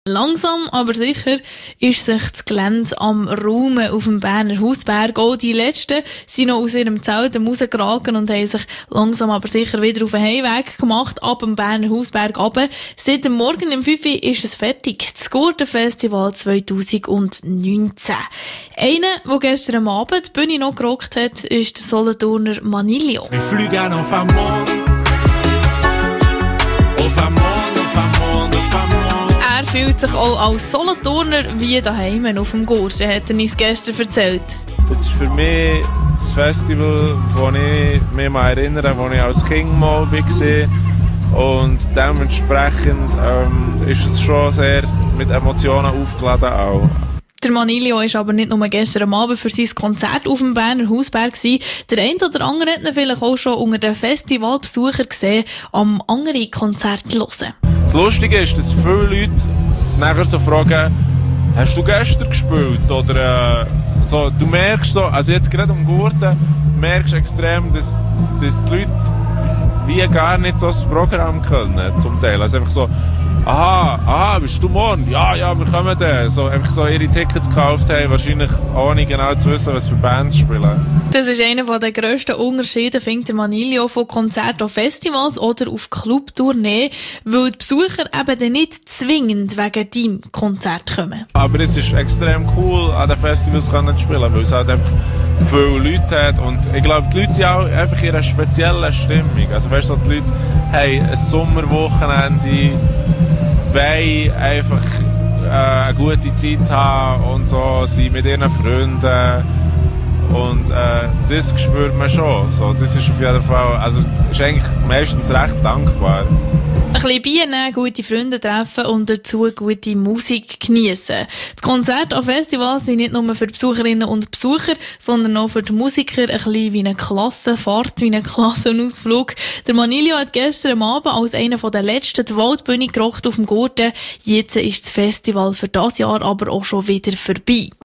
Langsam, aber sicher ist sich das Gelände am Raumen auf dem Berner Hausberg. Auch die Letzten sind noch aus ihrem Zelt rausgeraten und haben sich langsam, aber sicher wieder auf den Heimweg gemacht, ab dem Berner Hausberg runter. Seit dem Morgen um 5 Uhr ist es fertig. Das Gurtenfestival 2019. Einer, der gestern am Abend die Bühne noch gerockt hat, ist der Solothurner Manilio. Er fühlt sich auch als Solothurner wie daheim auf dem Gurten, hat er uns gestern erzählt. Das ist für mich das Festival, das ich mich mal erinnere, wo ich als Kind mal war. Und dementsprechend ist es schon sehr mit Emotionen aufgeladen auch. Der Manilio war aber nicht nur gestern am Abend für sein Konzert auf dem Berner Hausberg gewesen. Der eine oder andere hat ihn vielleicht auch schon unter den Festivalbesuchern gesehen, am andere Konzert hören. Das Lustige ist, dass viele Leute nachher so fragen, hast du gestern gespielt? Oder so, du merkst so, also jetzt gerade am Gurten, merkst extrem, dass die Leute wie gar nicht so das Programm können, zum Teil. Also einfach so, aha, bist du morgen? Ja, wir kommen dann. So, einfach so ihre Tickets gekauft haben, wahrscheinlich ohne genau zu wissen, was für Bands spielen. Das ist einer der grössten Unterschiede, findet der Manilio, von Konzerten auf Festivals oder auf Clubtournee, weil die Besucher eben dann nicht zwingend wegen deinem Konzert kommen. Aber es ist extrem cool, an den Festivals zu spielen, weil es halt einfach viele Leute hat. Und ich glaube, die Leute sind auch einfach in einer speziellen Stimmung. Also weißt du, die Leute haben ein Sommerwochenende, wollen einfach eine gute Zeit haben und so, sind mit ihren Freunden. Und das spürt man schon. So, das ist auf jeden Fall, also ist eigentlich meistens recht dankbar. Ein bisschen Bier nehmen, gute Freunde treffen und dazu gute Musik geniessen. Die Konzerte an Festivals sind nicht nur für die Besucherinnen und Besucher, sondern auch für die Musiker ein bisschen wie eine Klassenfahrt, wie ein Klassenausflug. Der Manilio hat gestern am Abend als einer der letzten die Waldbühne gerockt auf dem Gurten. Jetzt ist das Festival für das Jahr aber auch schon wieder vorbei.